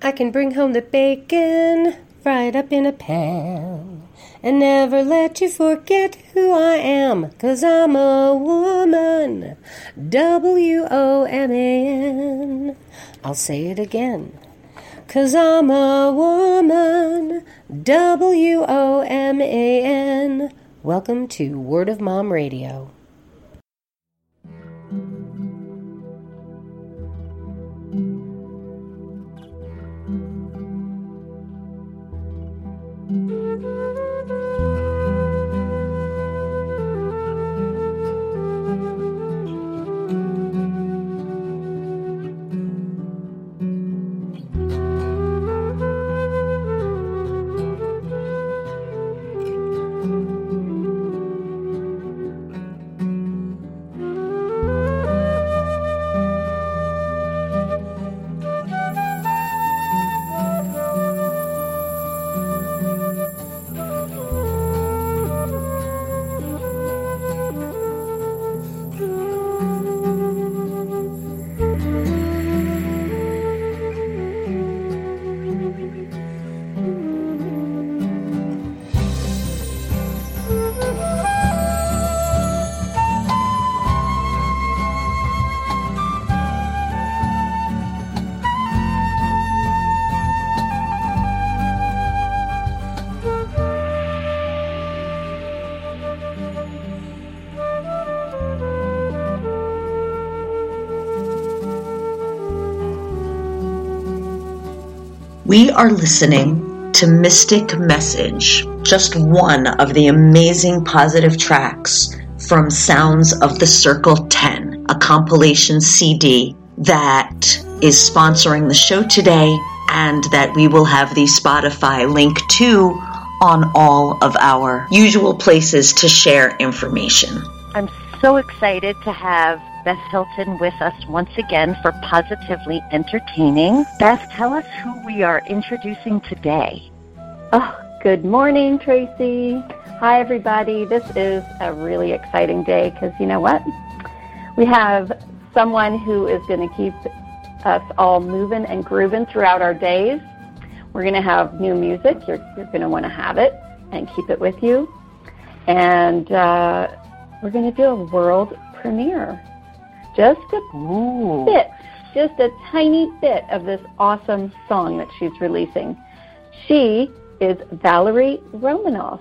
I can bring home the bacon, fried up in a pan, and never let you forget who I am, 'cause I'm a woman, WOMAN. I'll say it again, 'cause I'm a woman, WOMAN. Welcome to Word of Mom Radio. We are listening to Mystic Message, just one of the amazing positive tracks from Sounds of the Circle 10, a compilation CD that is sponsoring the show today and that we will have the Spotify link to on all of our usual places to share information. I'm so excited to have Beth Hilton with us once again for Positively Entertaining. Beth, tell us who we are introducing today. Oh, good morning, Tracy. Hi, everybody. This is a really exciting day because you know what? We have someone who is going to keep us all moving and grooving throughout our days. We're going to have new music. You're going to want to have it and keep it with you. And we're going to do a world premiere. Just a bit, just a tiny bit of this awesome song that she's releasing. She is Valerie Romanoff,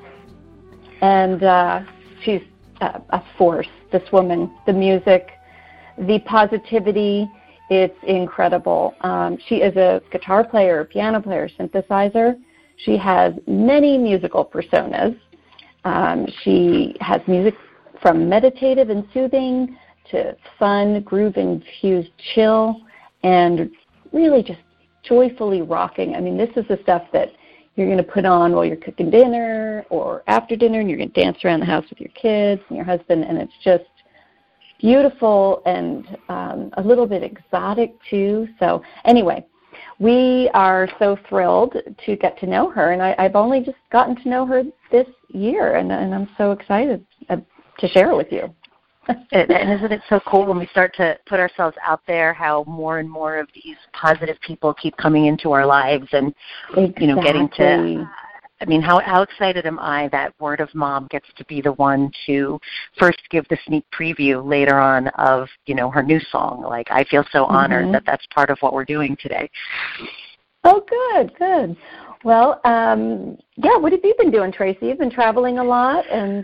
and she's a force, this woman. The music, the positivity, it's incredible. She is a guitar player, piano player, synthesizer. She has many musical personas. She has music from meditative and soothing to fun, groove-infused chill, and really just joyfully rocking. I mean, this is the stuff that you're going to put on while you're cooking dinner or after dinner, and you're going to dance around the house with your kids and your husband, and it's just beautiful and a little bit exotic, too. So anyway, we are so thrilled to get to know her, and I've only just gotten to know her this year, and I'm so excited to share it with you. And isn't it so cool when we start to put ourselves out there, how more and more of these positive people keep coming into our lives and, you know, getting to, I mean, how excited am I that Word of Mom gets to be the one to first give the sneak preview later on of, you know, her new song. Like, I feel so honored that that's part of what we're doing today. Oh, good. Well, yeah, what have you been doing, Tracy? You've been traveling a lot, and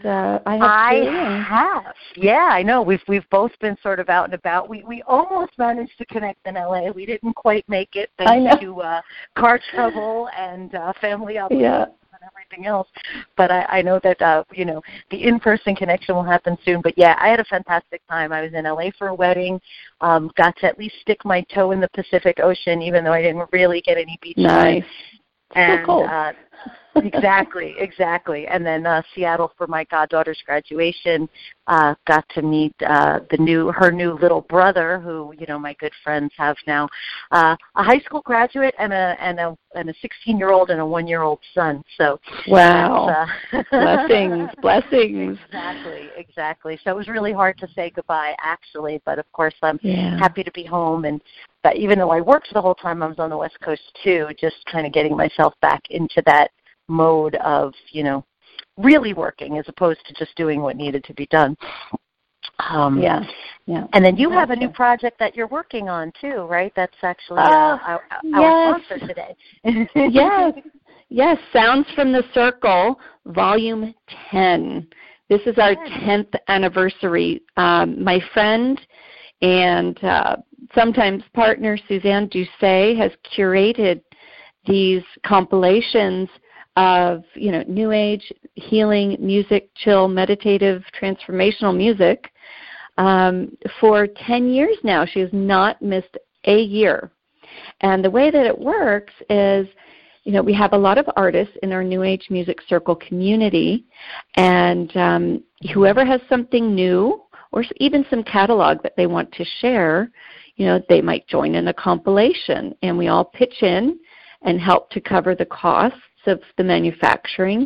I have. Yeah, I know. We've both been sort of out and about. We almost managed to connect in LA. We didn't quite make it thanks to car trouble and family obligations and everything else. But I know that, you know, the in-person connection will happen soon. But, yeah, I had a fantastic time. I was in LA for a wedding, got to at least stick my toe in the Pacific Ocean, even though I didn't really get any beach time. Nice. And cool. Exactly. And then Seattle for my goddaughter's graduation. Got to meet her new little brother, who my good friends have now a high school graduate and a 16-year-old and a 1-year-old son. So wow, blessings. Exactly. So it was really hard to say goodbye, actually. But of course, I'm happy to be home. And that even though I worked the whole time I was on the West Coast too, just kind of getting myself back into that mode of really working as opposed to just doing what needed to be done. Yeah. And then you have a new project that you're working on too, right? That's actually our sponsor today. Yes, Sounds from the Circle, Volume 10. This is our 10th anniversary. My friend and sometimes partner Suzanne Doucet has curated these compilations of new age healing music, chill, meditative, transformational music for 10 years now. She has not missed a year. And the way that it works is, we have a lot of artists in our New Age Music Circle community, and whoever has something new or even some catalog that they want to share, they might join in a compilation, and we all pitch in and help to cover the costs of the manufacturing.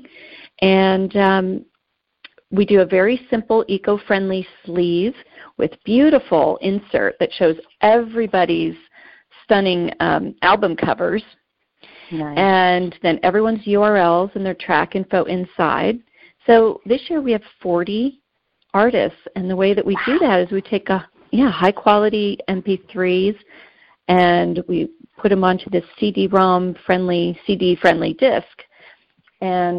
And we do a very simple eco-friendly sleeve with beautiful insert that shows everybody's stunning album covers. Nice. And then everyone's URLs and their track info inside. So this year we have 40 artists, and the way that we do that is we take high-quality MP3s and we put them onto this CD-ROM friendly, CD-friendly disc, and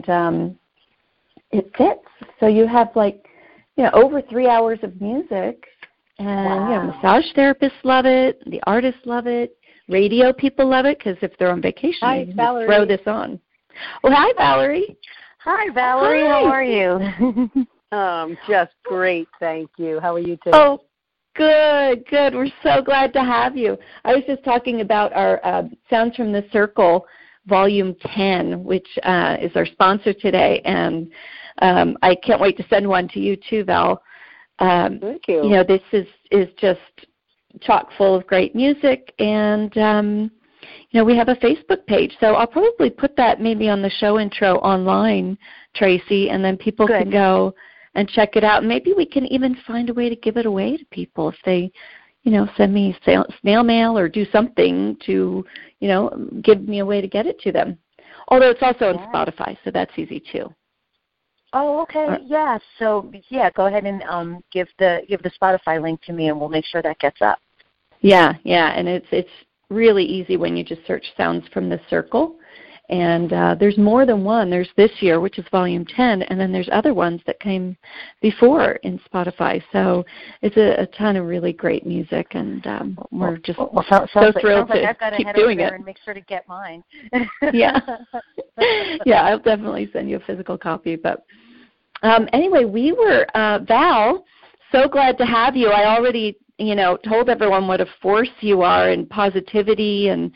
it fits. So you have over 3 hours of music, and massage therapists love it, the artists love it, radio people love it because if they're on vacation, hi, they Valerie. throw this on. Well, hi, Valerie. Hi, Valerie. Hi. How are you? Just great, thank you. How are you today? Oh, good. We're so glad to have you. I was just talking about our Sounds from the Circle, Volume 10, which is our sponsor today, and I can't wait to send one to you too, Val. Thank you. This is just chock full of great music, and we have a Facebook page, so I'll probably put that maybe on the show intro online, Tracy, and then people can go and check it out. Maybe we can even find a way to give it away to people if they, send me snail mail or do something to, give me a way to get it to them. Although it's also on Spotify, so that's easy too. Oh, okay. Yeah. So, go ahead and give the Spotify link to me, and we'll make sure that gets up. Yeah, and it's really easy when you just search Sounds from the Circle. And there's more than one. There's this year, which is Volume 10, and then there's other ones that came before in Spotify. So it's a ton of really great music, and we're just so thrilled to I've got to keep head doing over it. there and make sure to get mine. Yeah, I'll definitely send you a physical copy. But anyway, we were, Val, so glad to have you. I already told everyone what a force you are in positivity and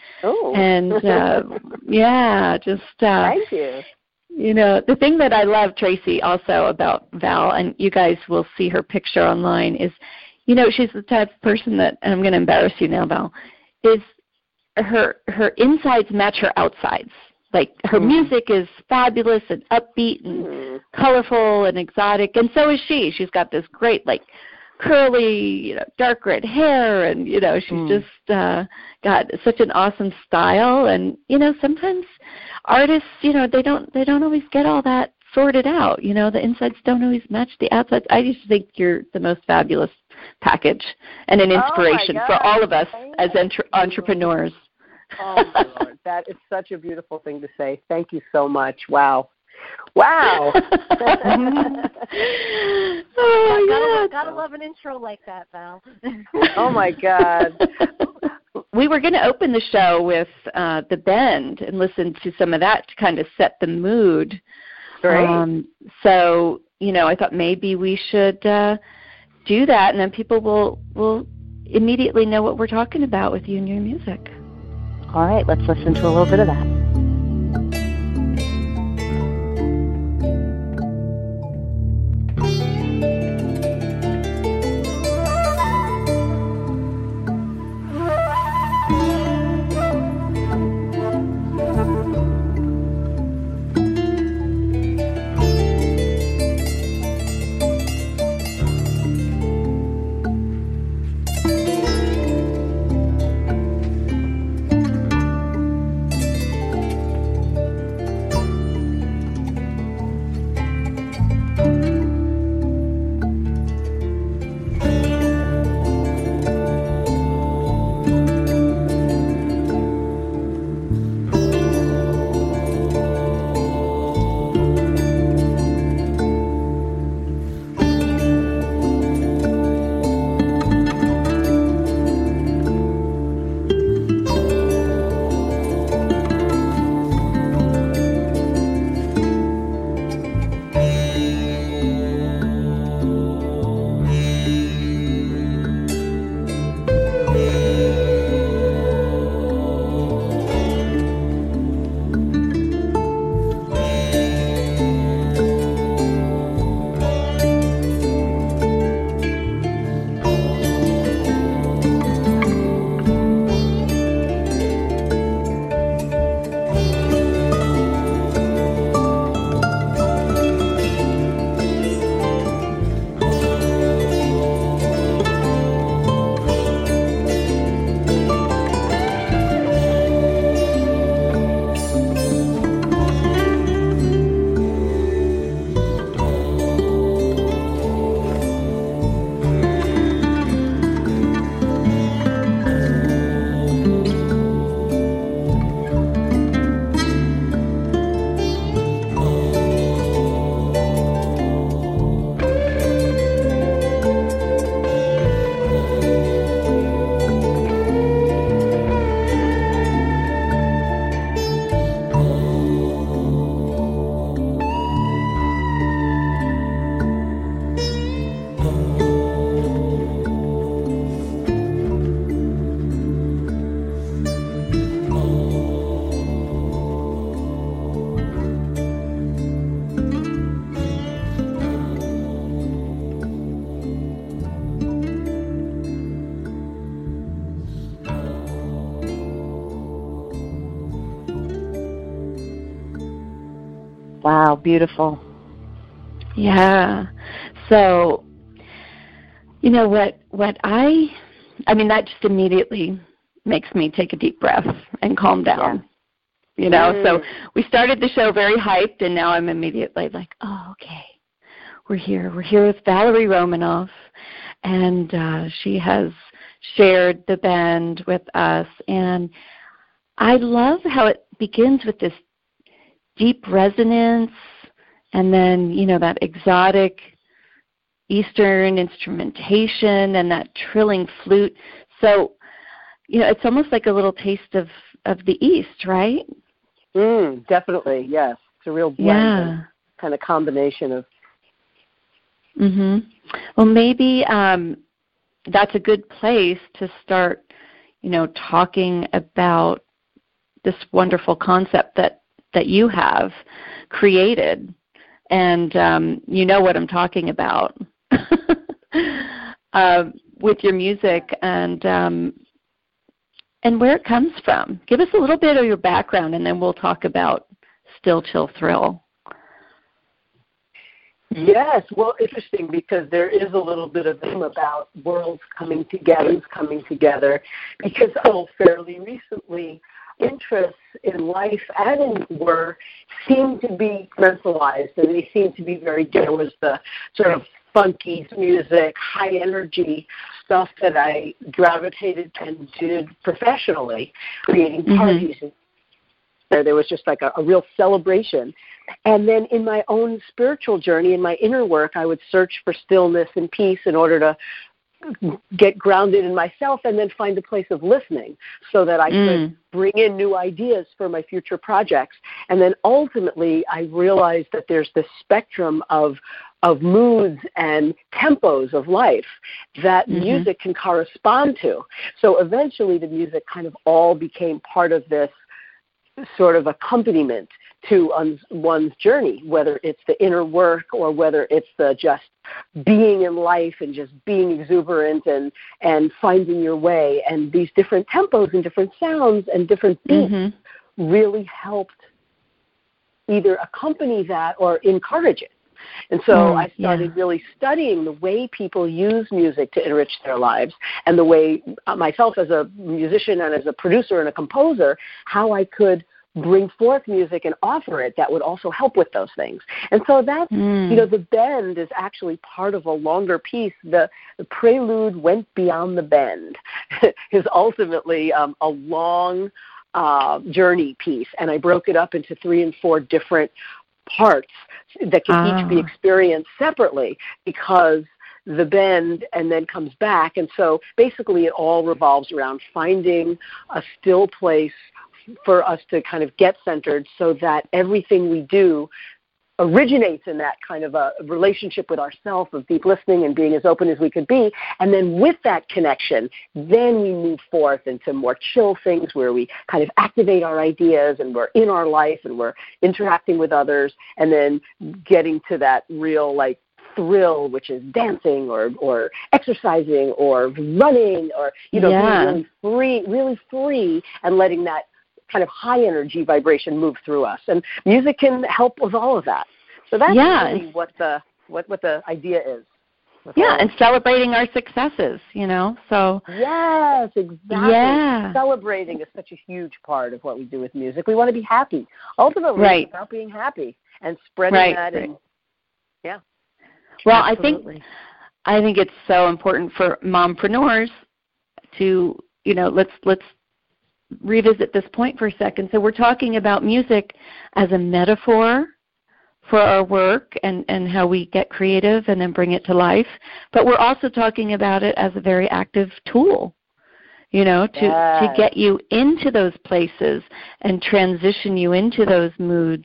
just thank you. The thing that I love, Tracy, also about Val, and you guys will see her picture online, is she's the type of person that, and I'm going to embarrass you now, Val, is her insides match her outsides. Like her music is fabulous and upbeat and colorful and exotic, and so is she. She's got this great curly, dark red hair, and she's just got such an awesome style. And sometimes artists, they don't always get all that sorted out. The insides don't always match the outsides. I just think you're the most fabulous package and an inspiration for all of us as entrepreneurs. Oh my Lord, that is such a beautiful thing to say. Thank you so much. Wow. Gotta love an intro like that, Val. Oh my God. We were going to open the show with The Bend and listen to some of that to kind of set the mood. Great. So, I thought maybe we should do that, and then people will immediately know what we're talking about with you and your music. All right, let's listen to a little bit of that. Wow, beautiful. Yeah. So, you know what I mean, that just immediately makes me take a deep breath and calm down. Yeah. You know, so we started the show very hyped, and now I'm immediately like, oh, okay, we're here. We're here with Valerie Romanoff, and she has shared the bend with us. And I love how it begins with this deep resonance, and then, you know, that exotic Eastern instrumentation and that trilling flute. So, you know, it's almost like a little taste of the East, right? Definitely, yes. It's a real blend, kind of combination of. Well, maybe that's a good place to start, you know, talking about this wonderful concept that you have created. And you know what I'm talking about with your music and where it comes from. Give us a little bit of your background, and then we'll talk about Still Chill Thrill. Yes, well, interesting, because there is a little bit of them about worlds coming together, because fairly recently, interests in life and in work seem to be mentalized, and they seem to be there was the sort of funky music, high energy stuff that I gravitated and did professionally, creating parties. And there was just like a real celebration. And then in my own spiritual journey, in my inner work, I would search for stillness and peace in order to get grounded in myself, and then find a place of listening so that I could bring in new ideas for my future projects. And then ultimately I realized that there's this spectrum of moods and tempos of life that music can correspond to. So eventually the music kind of all became part of this sort of accompaniment to one's journey, whether it's the inner work or whether it's the just being in life and just being exuberant and finding your way. And these different tempos and different sounds and different beats really helped either accompany that or encourage it. And so I started really studying the way people use music to enrich their lives, and the way myself as a musician and as a producer and a composer, how I could bring forth music and offer it that would also help with those things. And so that's, you know, the bend is actually part of a longer piece. The prelude Went Beyond the Bend is ultimately a long journey piece, and I broke it up into 3 and 4 different parts that can each be experienced separately, because the bend and then comes back. And so basically it all revolves around finding a still place for us to kind of get centered, so that everything we do originates in that kind of a relationship with ourselves of deep listening and being as open as we could be. And then with that connection, then we move forth into more chill things where we kind of activate our ideas and we're in our life and we're interacting with others, and then getting to that real like thrill, which is dancing or exercising or running, or, you know, being really free and letting that kind of high energy vibration move through us. And music can help with all of that. So that's really what the idea is. And celebrating our successes, you know. So yes, exactly. Yeah. Celebrating is such a huge part of what we do with music. We want to be happy. Ultimately, it's about being happy and spreading that. And well, absolutely. I think it's so important for mompreneurs to, you know, let's revisit this point for a second. So we're talking about music as a metaphor for our work and how we get creative and then bring it to life. But we're also talking about it as a very active tool, you know, to get you into those places and transition you into those moods.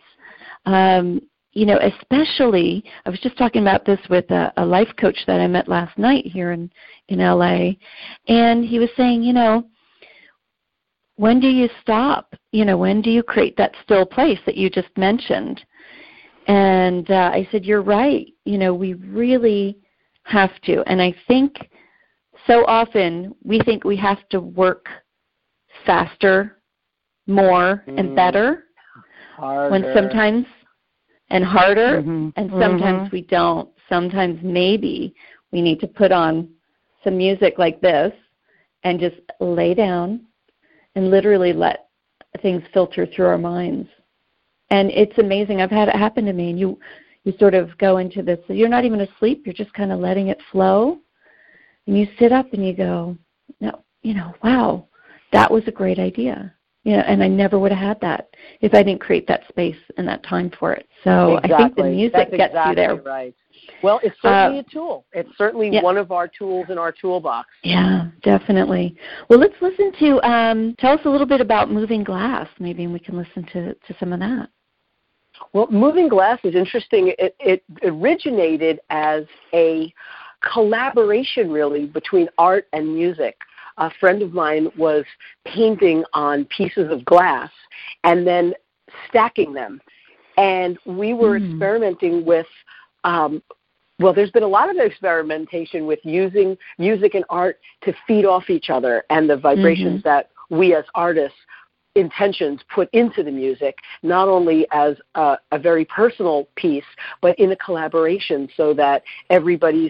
You know, especially, I was just talking about this with a life coach that I met last night here in LA, and he was saying, you know, when do you stop? You know, when do you create that still place that you just mentioned? And I said, you're right. You know, we really have to. And I think so often we think we have to work faster, more, and better. Harder. When sometimes and harder, and sometimes we don't. Sometimes maybe we need to put on some music like this and just lay down and literally let things filter through our minds. And it's amazing. I've had it happen to me, and you sort of go into this. You're not even asleep. You're just kind of letting it flow. And you sit up and you go, no, wow, that was a great idea. And I never would have had that if I didn't create that space and that time for it. So exactly. I think the music gets you there. Right. Well, it's certainly a tool. It's certainly one of our tools in our toolbox. Yeah, definitely. Well, let's listen to, tell us a little bit about Moving Glass, maybe, and we can listen to some of that. Well, Moving Glass is interesting. It originated as a collaboration, really, between art and music. A friend of mine was painting on pieces of glass and then stacking them. And we were experimenting with, there's been a lot of experimentation with using music and art to feed off each other and the vibrations that we as artists intentions put into the music, not only as a very personal piece, but in a collaboration so that everybody's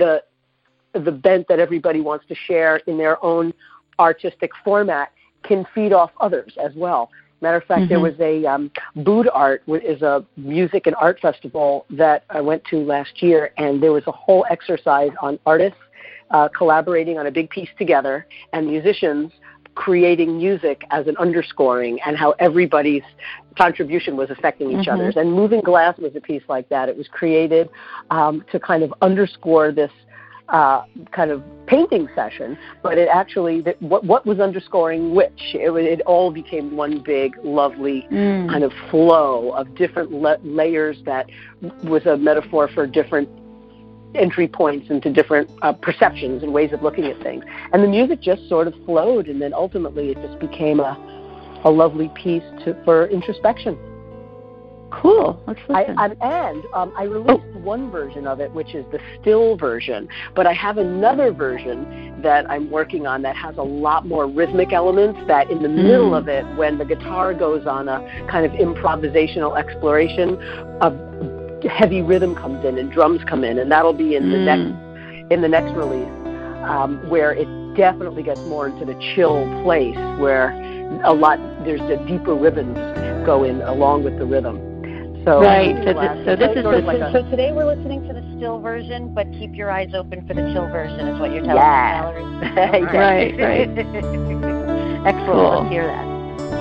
the bent that everybody wants to share in their own artistic format can feed off others as well. Matter of fact, there was a Bood Art, is a music and art festival that I went to last year, and there was a whole exercise on artists collaborating on a big piece together and musicians creating music as an underscoring and how everybody's contribution was affecting each other's. And Moving Glass was a piece like that. It was created to kind of underscore this kind of painting session, but it actually, what was underscoring which? It all became one big, lovely kind of flow of different layers that was a metaphor for different entry points into different perceptions and ways of looking at things. And the music just sort of flowed, and then ultimately it just became a lovely piece for introspection. Cool. Let's listen. I released one version of it, which is the still version, but I have another version that I'm working on that has a lot more rhythmic elements, that in the middle of it, when the guitar goes on a kind of improvisational exploration, a heavy rhythm comes in and drums come in, and that'll be in the next release, where it definitely gets more into the chill place where there's a deeper rhythms go in along with the rhythm. So, right. So today we're listening to the still version, but keep your eyes open for the chill version, is what you're telling us, Valerie. Right. Excellent. Cool. Let's hear that.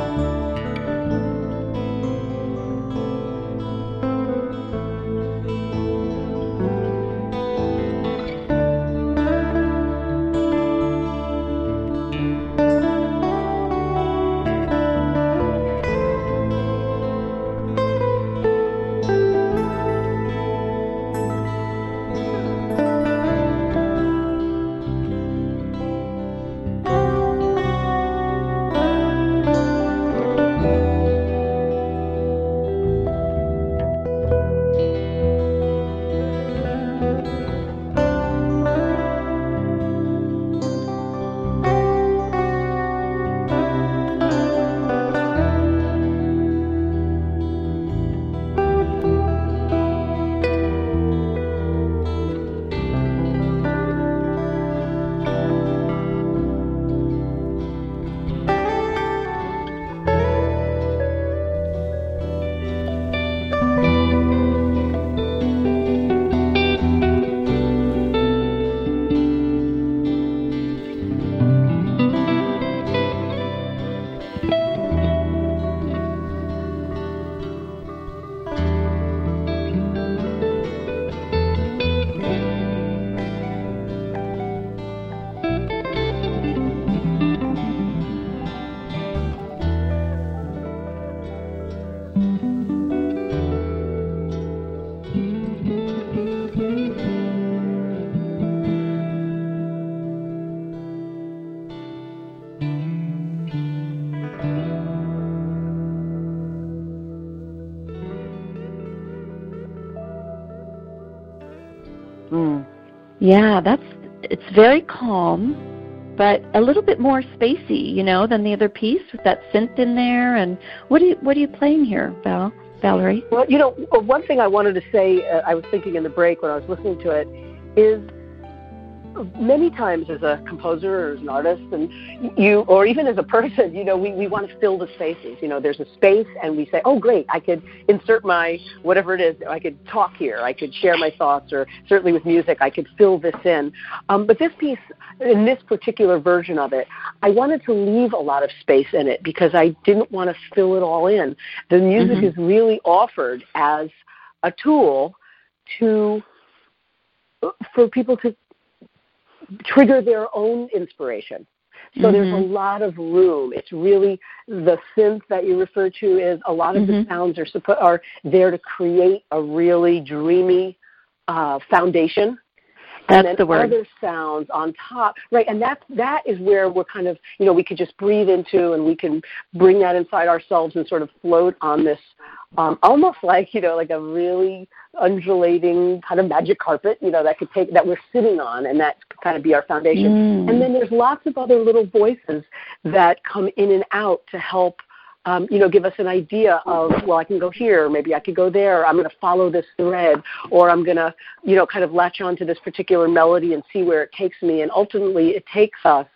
Yeah, it's very calm, but a little bit more spacey, than the other piece with that synth in there. And what are you playing here, Val? Valerie? Well, one thing I wanted to say, I was thinking in the break when I was listening to it, is many times as a composer or as an artist, and or even as a person, we want to fill the spaces. There's a space, and we say, oh, great, I could insert my whatever it is. I could talk here. I could share my thoughts, or certainly with music, I could fill this in. But this piece, in this particular version of it, I wanted to leave a lot of space in it because I didn't want to fill it all in. The music is really offered as a tool for people to trigger their own inspiration. So there's a lot of room. It's really the synth that you refer to is a lot of the sounds are there to create a really dreamy foundation. That's and then the word. Other sounds on top, right? And that is where we're kind of, we could just breathe into, and we can bring that inside ourselves and sort of float on this, almost like like a really undulating kind of magic carpet, that we're sitting on, and that could kind of be our foundation. And then there's lots of other little voices that come in and out to help. Give us an idea of, well, I can go here, maybe I could go there, I'm going to follow this thread, or I'm going to, kind of latch on to this particular melody and see where it takes me. And ultimately it takes us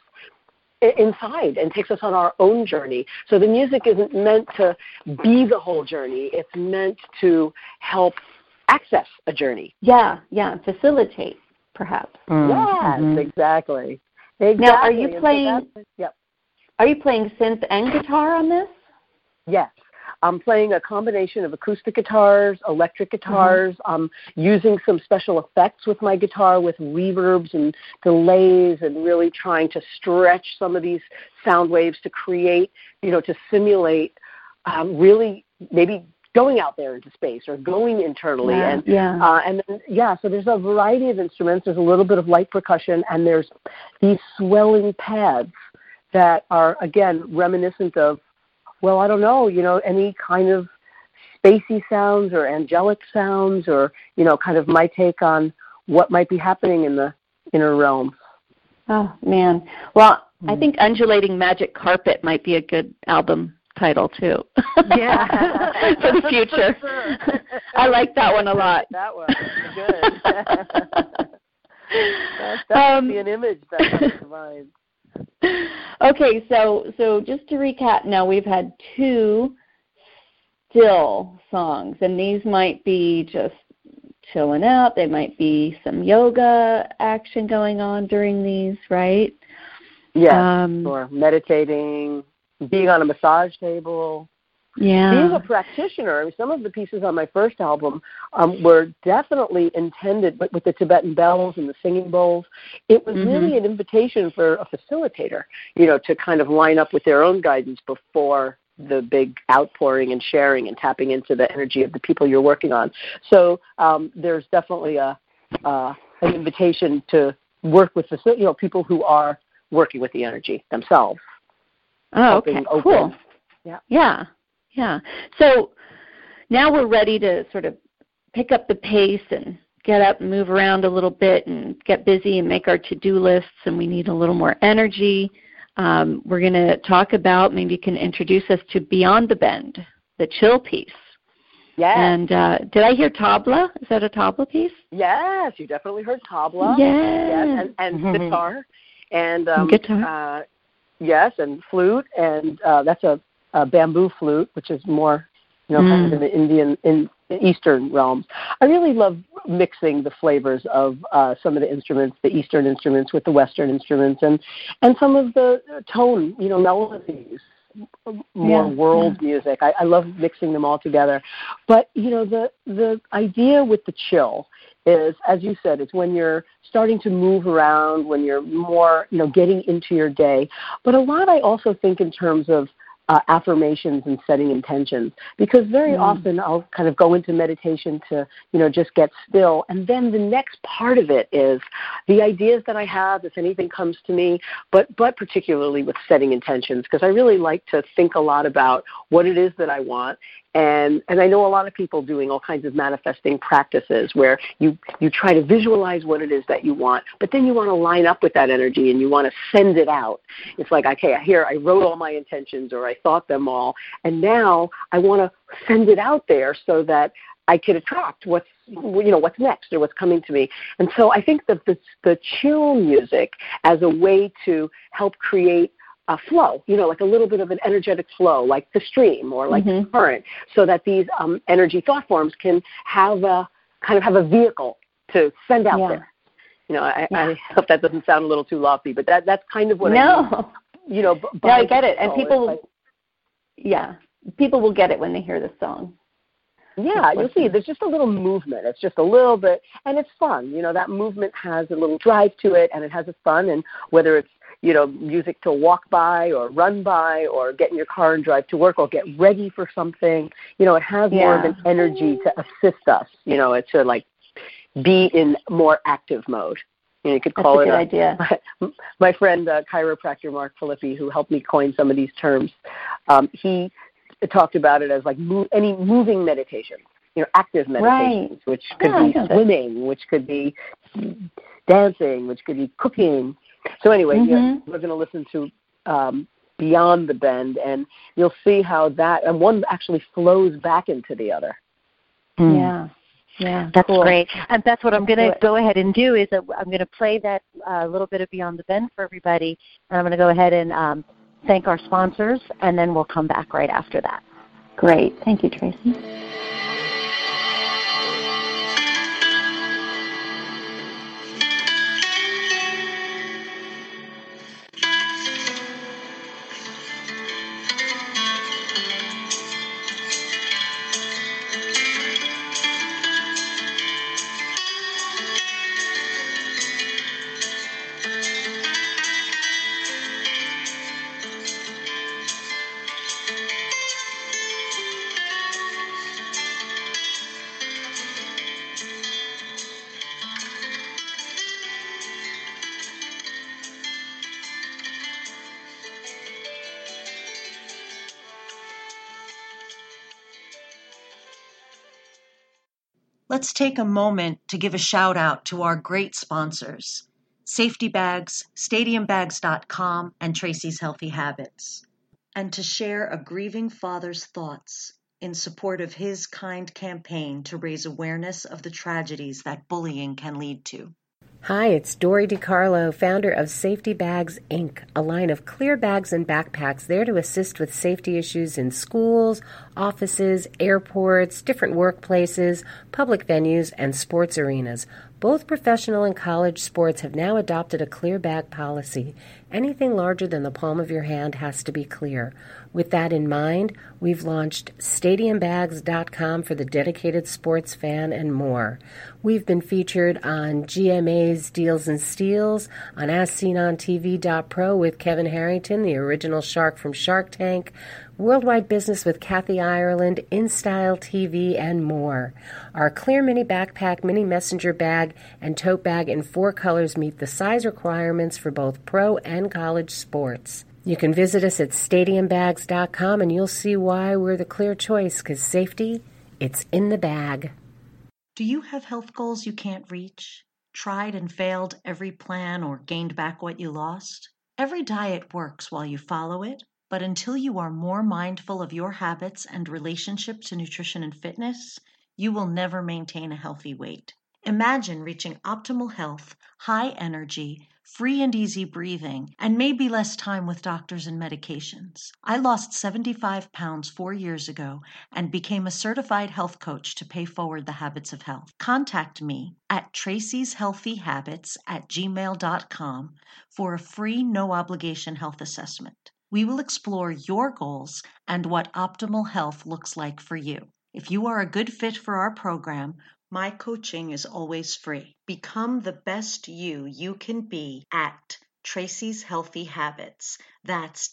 inside and takes us on our own journey. So the music isn't meant to be the whole journey. It's meant to help access a journey. Yeah, facilitate, perhaps. Yes, exactly. Now, are you playing? Yep. Are you playing synth and guitar on this? Yes. I'm playing a combination of acoustic guitars, electric guitars. I'm using some special effects with my guitar with reverbs and delays, and really trying to stretch some of these sound waves to create, to simulate really maybe going out there into space or going internally. And then, so there's a variety of instruments. There's a little bit of light percussion, and there's these swelling pads that are, again, reminiscent of, well, I don't know, any kind of spacey sounds or angelic sounds, or, kind of my take on what might be happening in the inner realm. Oh, man. Well, I think Undulating Magic Carpet might be a good album title, too. Yeah. For the future. I like that one a lot. That one. Good. that would be an image that comes to mind. Okay, so just to recap, now we've had 2 still songs, and these might be just chilling out. They might be some yoga action going on during these, right? Yeah, or meditating, being on a massage table. Yeah. Being a practitioner, some of the pieces on my first album were definitely intended, but with the Tibetan bells and the singing bowls, it was really an invitation for a facilitator, to kind of line up with their own guidance before the big outpouring and sharing and tapping into the energy of the people you're working on. So there's definitely an invitation to work with people who are working with the energy themselves. Oh, okay, cool. Yeah. So now we're ready to sort of pick up the pace and get up and move around a little bit and get busy and make our to-do lists, and we need a little more energy. We're going to talk about, maybe you can introduce us to Beyond the Bend, the chill piece. Yes. And did I hear tabla? Is that a tabla piece? Yes, you definitely heard tabla. Yes. And guitar. And guitar. Yes, and flute, and that's a bamboo flute, which is more, kind of in the Eastern realms. I really love mixing the flavors of some of the instruments, the Eastern instruments with the Western instruments, and some of the tone, melodies, more world music. I love mixing them all together. But, the idea with the chill is, as you said, it's when you're starting to move around, when you're more, getting into your day. But a lot I also think in terms of affirmations and setting intentions, because very often I'll kind of go into meditation to, just get still. And then the next part of it is the ideas that I have, if anything comes to me, but particularly with setting intentions, because I really like to think a lot about what it is that I want And I know a lot of people doing all kinds of manifesting practices where you try to visualize what it is that you want, but then you want to line up with that energy and you want to send it out. It's like, okay, here I wrote all my intentions or I thought them all, and now I want to send it out there so that I could attract what's next or what's coming to me. And so I think that the chill music as a way to help create a flow, like a little bit of an energetic flow, like the stream or like the current, so that these energy thought forms can have a vehicle to send out there. I hope that doesn't sound a little too lofty, but that's kind of what I mean. No, I get it. And people will get it when they hear this song. Yeah, you'll see. There's just a little movement. It's just a little bit, and it's fun. That movement has a little drive to it, and it has a fun. And whether it's music to walk by or run by or get in your car and drive to work or get ready for something, it has more of an energy to assist us, to like be in more active mode. You could call That's it a good idea. My friend, chiropractor Mark Filippi, who helped me coin some of these terms, he talked about it as like any moving meditation, active meditations, which could be swimming, which could be dancing, which could be cooking. So anyway, we're going to listen to Beyond the Bend, and you'll see how that, and one actually flows back into the other. Yeah, that's great. And that's what I'm going to go ahead and do is I'm going to play that little bit of Beyond the Bend for everybody, and I'm going to go ahead and thank our sponsors, and then we'll come back right after that. Great. Thank you, Tracy. Let's take a moment to give a shout out to our great sponsors, Safety Bags, StadiumBags.com, and Tracy's Healthy Habits, and to share a grieving father's thoughts in support of his kind campaign to raise awareness of the tragedies that bullying can lead to. Hi, it's Dori DiCarlo, founder of Safety Bags, Inc., a line of clear bags and backpacks there to assist with safety issues in schools, offices, airports, different workplaces, public venues, and sports arenas. Both professional and college sports have now adopted a clear bag policy. Anything larger than the palm of your hand has to be clear. With that in mind, we've launched StadiumBags.com for the dedicated sports fan and more. We've been featured on GMA's Deals and Steals, on AsSeenOnTV.pro with Kevin Harrington, the original shark from Shark Tank, Worldwide Business with Kathy Ireland, InStyle TV, and more. Our clear mini backpack, mini messenger bag, and tote bag in 4 colors meet the size requirements for both pro and college sports. You can visit us at StadiumBags.com and you'll see why we're the clear choice, because safety, it's in the bag. Do you have health goals you can't reach? Tried and failed every plan or gained back what you lost? Every diet works while you follow it, but until you are more mindful of your habits and relationship to nutrition and fitness, you will never maintain a healthy weight. Imagine reaching optimal health, high energy, free and easy breathing, and maybe less time with doctors and medications. I lost 75 pounds 4 years ago and became a certified health coach to pay forward the habits of health. Contact me at tracyshealthyhabits@gmail.com for a free, no-obligation health assessment. We will explore your goals and what optimal health looks like for you. If you are a good fit for our program, my coaching is always free. Become the best you can be at Tracy's Healthy Habits. That's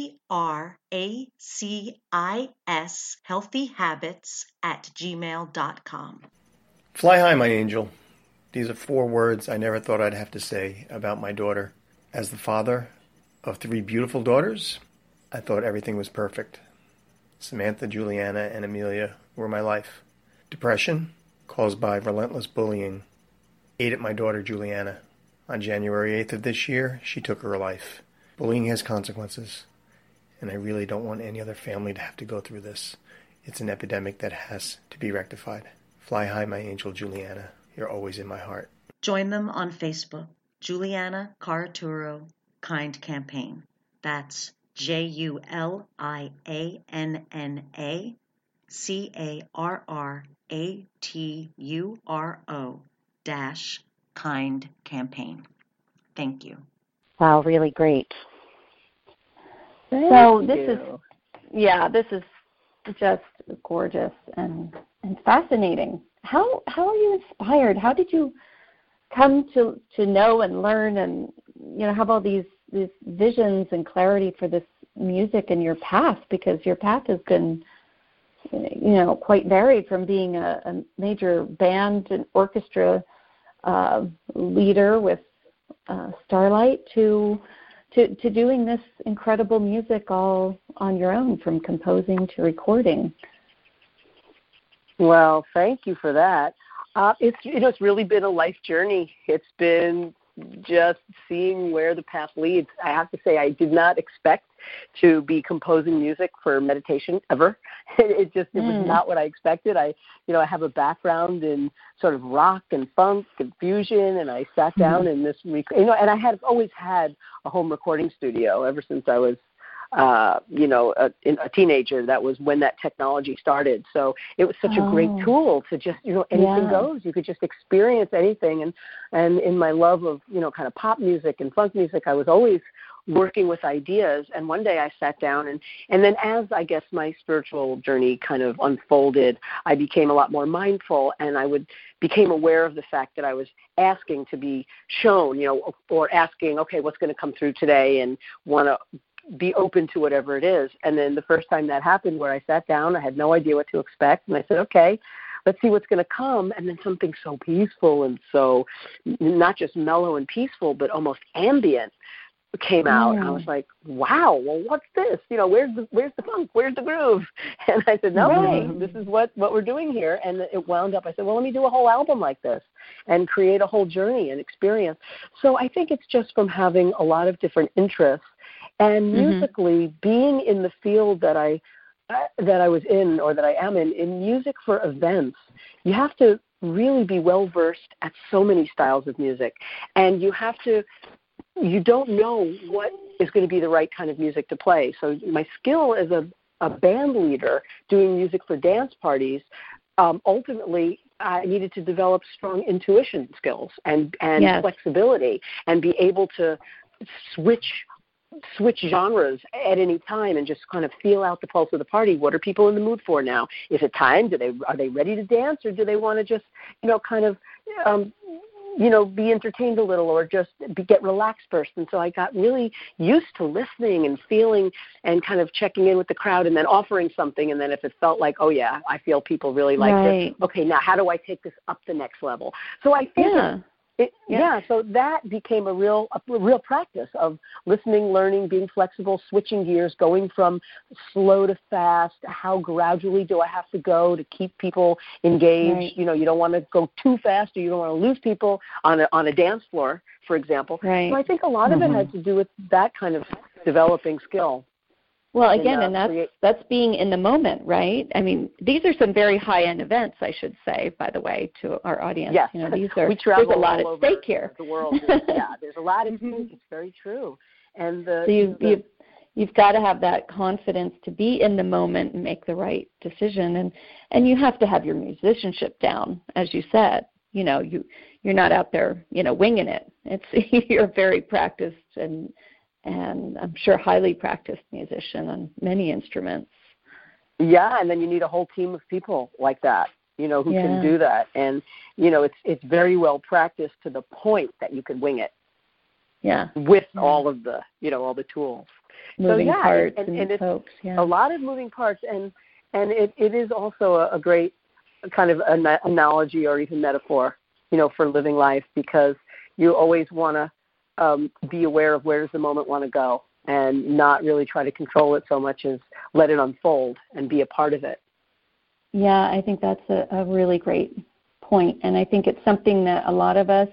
TRACIS healthyhabits@gmail.com. Fly high, my angel. These are 4 words I never thought I'd have to say about my daughter. As the father of 3 beautiful daughters, I thought everything was perfect. Samantha, Juliana, and Amelia were my life. Depression, caused by relentless bullying, ate at my daughter Juliana. On January 8th of this year, she took her life. Bullying has consequences, and I really don't want any other family to have to go through this. It's an epidemic that has to be rectified. Fly high, my angel Juliana. You're always in my heart. Join them on Facebook, Juliana Caraturo Kind Campaign. That's JulianaCarraturo Kind Campaign. Thank you. Wow, really great. This is just gorgeous and fascinating. How are you inspired? How did you come to know and learn and have all these visions and clarity for this music in your path? Because your path has been quite varied, from being a major band and orchestra leader with Starlight to doing this incredible music all on your own, from composing to recording. Well, thank you for that. It's really been a life journey. It's been just seeing where the path leads. I have to say, I did not expect to be composing music for meditation ever. It was not what I expected. I have a background in sort of rock and funk and fusion, and I sat down in this, and I had always had a home recording studio ever since I was a teenager. That was when that technology started. So it was such a great tool to just, anything goes. You could just experience anything. And in my love of, kind of pop music and funk music, I was always working with ideas. And one day I sat down and then as I guess my spiritual journey kind of unfolded, I became a lot more mindful, and became aware of the fact that I was asking to be shown, or asking, okay, what's going to come through today, and want to be open to whatever it is. And then the first time that happened, where I sat down, I had no idea what to expect, and I said, okay, let's see what's going to come. And then something so peaceful and so not just mellow and peaceful, but almost ambient came out. I was like, wow, well, what's this? Where's the funk? Where's the groove? And I said, no, this is what we're doing here. And it wound up, I said, well, let me do a whole album like this and create a whole journey and experience. So I think it's just from having a lot of different interests, and musically being in the field that I was in, or that I am in music for events. You have to really be well versed at so many styles of music, and you don't know what is going to be the right kind of music to play. So my skill as a band leader doing music for dance parties, ultimately I needed to develop strong intuition skills and flexibility, and be able to switch genres at any time and just kind of feel out the pulse of the party. What are people in the mood for now? Is it time? Are they ready to dance, or do they want to just, kind of, be entertained a little, or just get relaxed first? And so I got really used to listening and feeling and kind of checking in with the crowd, and then offering something. And then if it felt like, oh yeah, I feel people really like this. Okay, now how do I take this up the next level? So I think so that became a real practice of listening, learning, being flexible, switching gears, going from slow to fast. How gradually do I have to go to keep people engaged? Right. You don't want to go too fast, or you don't want to lose people on a dance floor, for example. Right. So I think a lot of it had to do with that kind of developing skill. Well, again, and that's being in the moment, right? I mean, these are some very high-end events, I should say, by the way, to our audience. Yes, we travel there's a lot at stake here. The world, there's a lot at stake. It's very true. And so you've got to have that confidence to be in the moment and make the right decision, and you have to have your musicianship down, as you said. You're not out there, winging it. You're very practiced and I'm sure highly practiced musician on many instruments. Yeah, and then you need a whole team of people like that, who can do that. And, it's very well practiced to the point that you can wing it. Yeah. With all of the, all the tools. Moving parts and it's folks, a lot of moving parts. And it is also a great kind of analogy or even metaphor, for living life, because you always want to be aware of where does the moment want to go, and not really try to control it so much as let it unfold and be a part of it. Yeah, I think that's a really great point, and I think it's something that a lot of us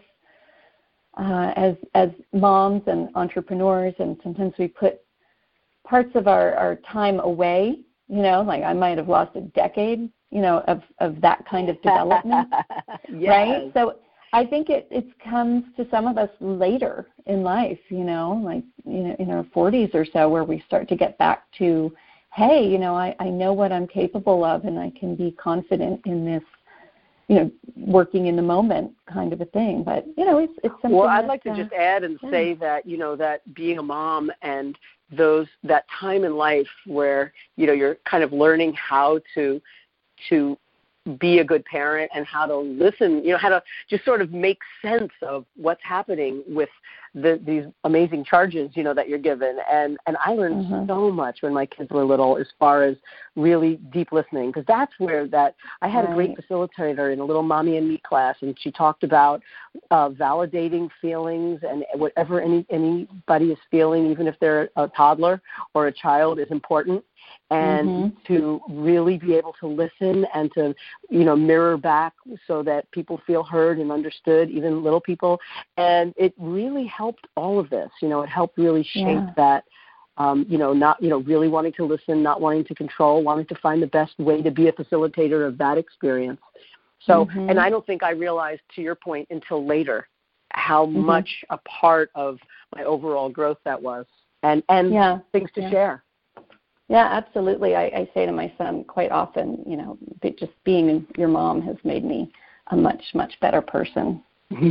as moms and entrepreneurs, and sometimes we put parts of our time away, like I might have lost a decade, of that kind of development, Yes. right? So I think it comes to some of us later in life, like in our 40s or so, where we start to get back to, hey, I know what I'm capable of, and I can be confident in this, working in the moment kind of a thing. But, it's something. Well, I'd like to just add and say that, that being a mom and that time in life where, you're kind of learning how to be a good parent and how to listen, how to just sort of make sense of what's happening with these amazing charges, that you're given. And I learned so much when my kids were little as far as really deep listening, because that's where I had a great facilitator in a little Mommy and Me class, and she talked about validating feelings, and whatever anybody is feeling, even if they're a toddler or a child, is important. And to really be able to listen and to, mirror back so that people feel heard and understood, even little people. And it really helped all of this. It helped really shape that, not, really wanting to listen, not wanting to control, wanting to find the best way to be a facilitator of that experience. So, and I don't think I realized, to your point, until later how much a part of my overall growth that was, and things to share. Yeah, absolutely. I say to my son quite often, just being your mom has made me a much, much better person.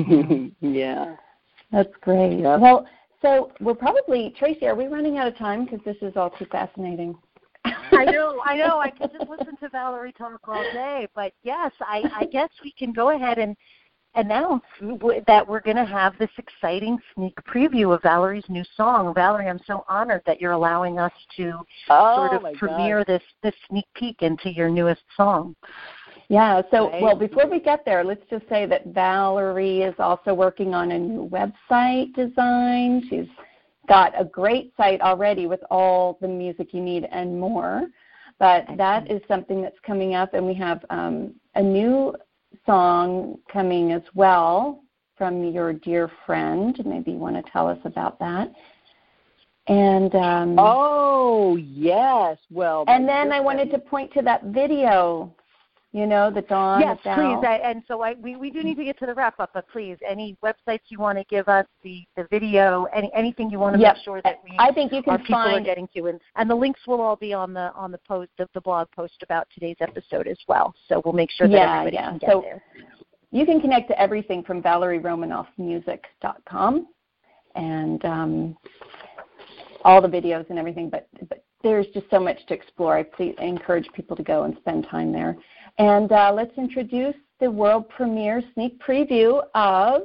Yeah. That's great. Yep. Well, so we're probably, Tracy, are we running out of time? Because this is all too fascinating. I know. I could just listen to Valerie talk all day. But, yes, I guess we can go ahead and announce that we're going to have this exciting sneak preview of Valerie's new song. Valerie, I'm so honored that you're allowing us to premiere this sneak peek into your newest song. Yeah, so, well, before we get there, let's just say that Valerie is also working on a new website design. She's got a great site already with all the music you need and more. But that is something that's coming up, and we have a new song coming as well from your dear friend. Maybe you want to tell us about that. And yes, well. And then I wanted to point to that video, the Dawn. Yes, please. And so we do need to get to the wrap up, but please, any websites you want to give us, the video, anything you want to make sure that I think you can people are getting to, and the links will all be on the post, the blog post about today's episode as well. So we'll make sure that everybody can get there. You can connect to everything from ValerieRomanoffMusic.com and all the videos and everything, but there's just so much to explore. I encourage people to go and spend time there. And let's introduce the world premiere sneak preview of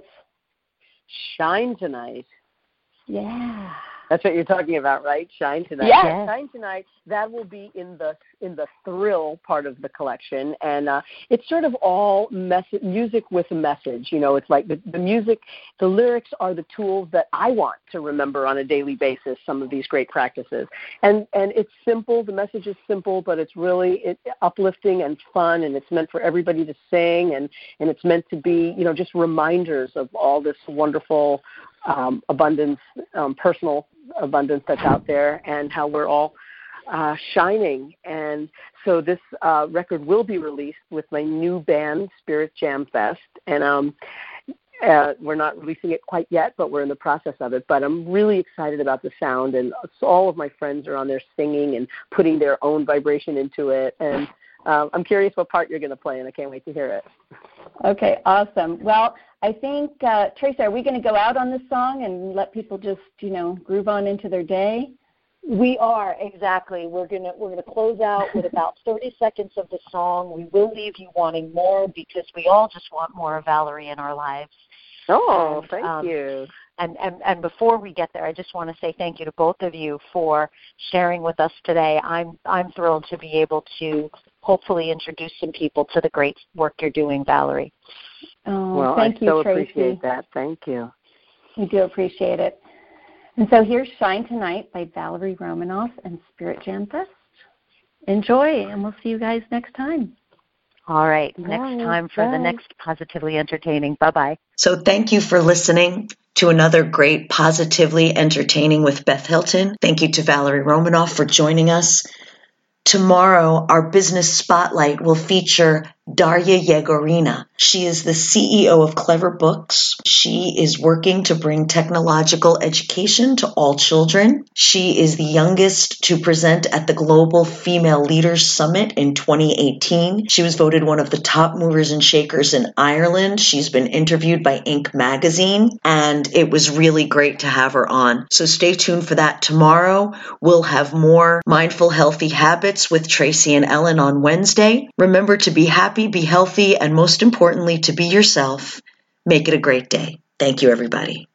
Shine Tonight. Yeah. That's what you're talking about, right? Shine Tonight. Yes. Shine Tonight. That will be in the thrill part of the collection, and it's sort of all music with a message. It's like the music, the lyrics are the tools that I want to remember on a daily basis. Some of these great practices, and it's simple. The message is simple, but it's really uplifting and fun, and it's meant for everybody to sing, and it's meant to be just reminders of all this wonderful abundance, personal abundance that's out there, and how we're all shining. And so this record will be released with my new band, Spirit Jam Fest, and we're not releasing it quite yet, but we're in the process of it. But I'm really excited about the sound, and so all of my friends are on there singing and putting their own vibration into it, and I'm curious what part you're going to play, and I can't wait to hear it. Okay, awesome. Well, I think, Tracy, are we going to go out on this song and let people just, groove on into their day? We are, exactly. We're gonna close out with about 30 seconds of the song. We will leave you wanting more, because we all just want more of Valerie in our lives. Oh, thank you. And before we get there, I just want to say thank you to both of you for sharing with us today. I'm thrilled to be able to hopefully introduce some people to the great work you're doing, Valerie. Oh, well, thank you, so Tracy. Appreciate that. Thank you. We do appreciate it. And so here's Shine Tonight by Valerie Romanoff and Spirit Jam Fest. Enjoy, and we'll see you guys next time. All right. Next time for the next Positively Entertaining. Bye-bye. So thank you for listening to another great Positively Entertaining with Beth Hilton. Thank you to Valerie Romanoff for joining us. Tomorrow, our business spotlight will feature Darya Yegorina. She is the CEO of Clever Books. She is working to bring technological education to all children. She is the youngest to present at the Global Female Leaders Summit in 2018. She was voted one of the top movers and shakers in Ireland. She's been interviewed by Inc. magazine, and it was really great to have her on. So stay tuned for that tomorrow. We'll have more Mindful Healthy Habits with Tracy and Ellen on Wednesday. Remember to be happy, be healthy, and most importantly, to be yourself. Make it a great day. Thank you, everybody.